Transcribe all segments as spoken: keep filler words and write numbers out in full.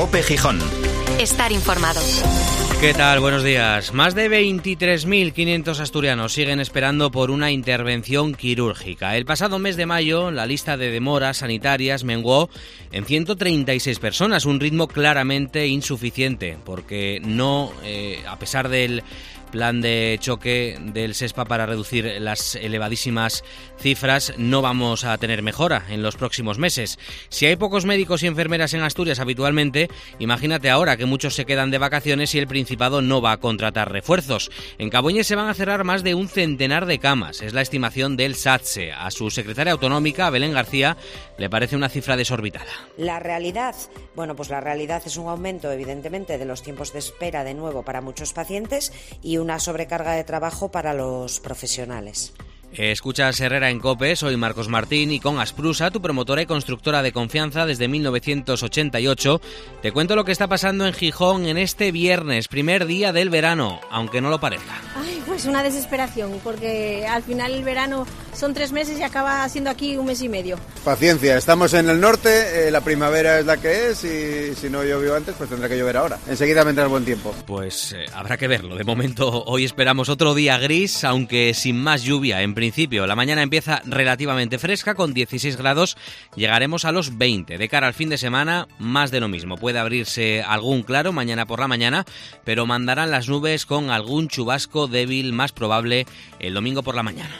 COPE Gijón. Estar informado. ¿Qué tal? Buenos días. Más de veintitrés mil quinientos asturianos siguen esperando por una intervención quirúrgica. El pasado mes de mayo, la lista de demoras sanitarias menguó en ciento treinta y seis personas, un ritmo claramente insuficiente, porque no, eh, a pesar del plan de choque del SESPA para reducir las elevadísimas cifras, no vamos a tener mejora en los próximos meses. Si hay pocos médicos y enfermeras en Asturias habitualmente, imagínate ahora que muchos se quedan de vacaciones y el Principado no va a contratar refuerzos. En Cabueñes se van a cerrar más de un centenar de camas, es la estimación del SATSE. A su secretaria autonómica, Belén García, le parece una cifra desorbitada. La realidad, bueno, pues la realidad es un aumento, evidentemente, de los tiempos de espera de nuevo para muchos pacientes y una sobrecarga de trabajo para los profesionales. Escuchas Herrera en COPE, soy Marcos Martín y con Asprusa, tu promotora y constructora de confianza desde mil novecientos ochenta y ocho, te cuento lo que está pasando en Gijón en este viernes, primer día del verano, aunque no lo parezca. Ay, pues una desesperación, porque al final el verano son tres meses y acaba siendo aquí un mes y medio. Paciencia, estamos en el norte, eh, la primavera es la que es y si no llovió antes pues tendrá que llover ahora. Enseguida vendrá el buen tiempo. Pues eh, habrá que verlo. De momento hoy esperamos otro día gris, aunque sin más lluvia. En principio, la mañana empieza relativamente fresca, con dieciséis grados, llegaremos a los veinte. De cara al fin de semana, más de lo mismo. Puede abrirse algún claro mañana por la mañana, pero mandarán las nubes con algún chubasco débil más probable el domingo por la mañana.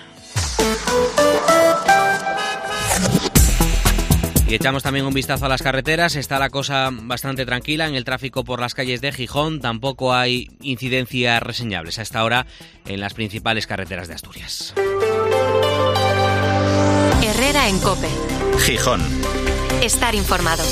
Y echamos también un vistazo a las carreteras. Está la cosa bastante tranquila en el tráfico por las calles de Gijón. Tampoco hay incidencias reseñables a esta hora en las principales carreteras de Asturias. Herrera en COPE. Gijón. Estar informado.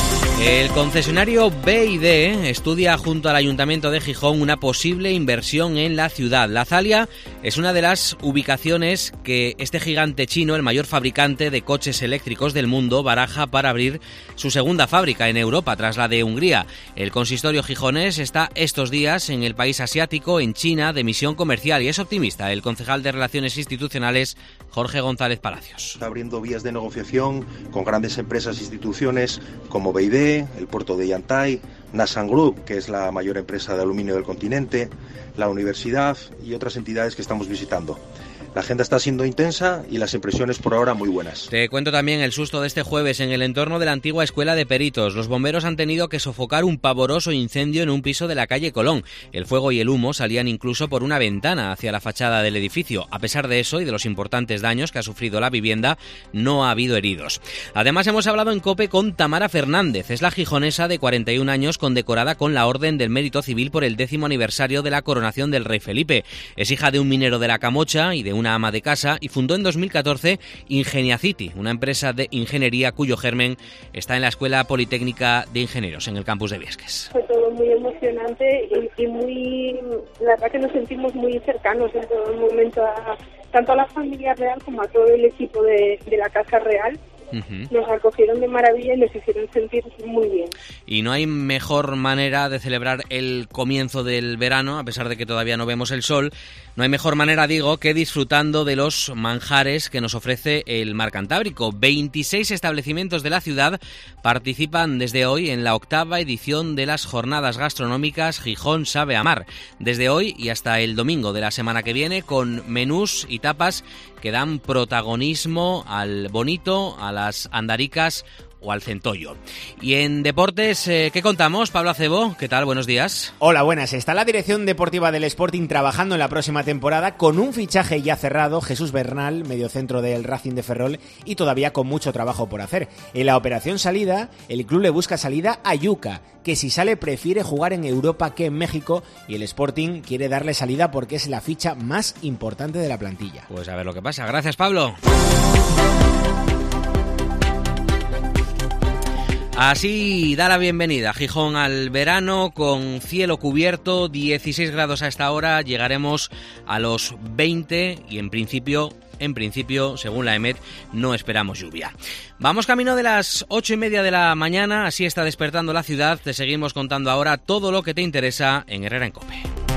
El concesionario B y D estudia junto al Ayuntamiento de Gijón una posible inversión en la ciudad. La Zalia es una de las ubicaciones que este gigante chino, el mayor fabricante de coches eléctricos del mundo, baraja para abrir su segunda fábrica en Europa tras la de Hungría. El consistorio gijonés está estos días en el país asiático, en China, de misión comercial, y es optimista el concejal de Relaciones Institucionales, Jorge González Palacios. Está abriendo vías de negociación con grandes empresas e instituciones como B y D, el puerto de Yantai, Nasan Group, que es la mayor empresa de aluminio del continente, la universidad y otras entidades que estamos visitando. La agenda está siendo intensa y las impresiones por ahora muy buenas. Te cuento también el susto de este jueves en el entorno de la antigua Escuela de Peritos. Los bomberos han tenido que sofocar un pavoroso incendio en un piso de la calle Colón. El fuego y el humo salían incluso por una ventana hacia la fachada del edificio. A pesar de eso y de los importantes daños que ha sufrido la vivienda, no ha habido heridos. Además, hemos hablado en COPE con Tamara Fernández. Es la gijonesa de cuarenta y un años condecorada con la Orden del Mérito Civil por el décimo aniversario de la coronación del rey Felipe. Es hija de un minero de la Camocha y de una ama de casa y fundó en dos mil catorce Ingeniacity, una empresa de ingeniería cuyo germen está en la Escuela Politécnica de Ingenieros en el campus de Viesques. Fue todo muy emocionante y, y muy, la verdad que nos sentimos muy cercanos en todo el momento, a, tanto a la familia real como a todo el equipo de, de la Casa Real. Uh-huh. Nos acogieron de maravilla y nos hicieron sentir muy bien. Y no hay mejor manera de celebrar el comienzo del verano, a pesar de que todavía no vemos el sol, no hay mejor manera, digo, que disfrutando de los manjares que nos ofrece el Mar Cantábrico. veintiséis establecimientos de la ciudad participan desde hoy en la octava edición de las jornadas gastronómicas Gijón Sabe a Mar. Desde hoy y hasta el domingo de la semana que viene, con menús y tapas que dan protagonismo al bonito, a las andaricas o al centollo. Y en deportes, eh, ¿qué contamos? Pablo Acebo, ¿qué tal? Buenos días. Hola, buenas. Está la dirección deportiva del Sporting trabajando en la próxima temporada con un fichaje ya cerrado, Jesús Bernal, mediocentro del Racing de Ferrol, y todavía con mucho trabajo por hacer. En la operación salida, el club le busca salida a Yuca, que si sale prefiere jugar en Europa que en México, y el Sporting quiere darle salida porque es la ficha más importante de la plantilla. Pues a ver lo que pasa. Gracias, Pablo. Así da la bienvenida Gijón al verano, con cielo cubierto, dieciséis grados a esta hora, llegaremos a los veinte y en principio, en principio, según la EMET, no esperamos lluvia. Vamos camino de las ocho y media de la mañana, así está despertando la ciudad, te seguimos contando ahora todo lo que te interesa en Herrera en COPE.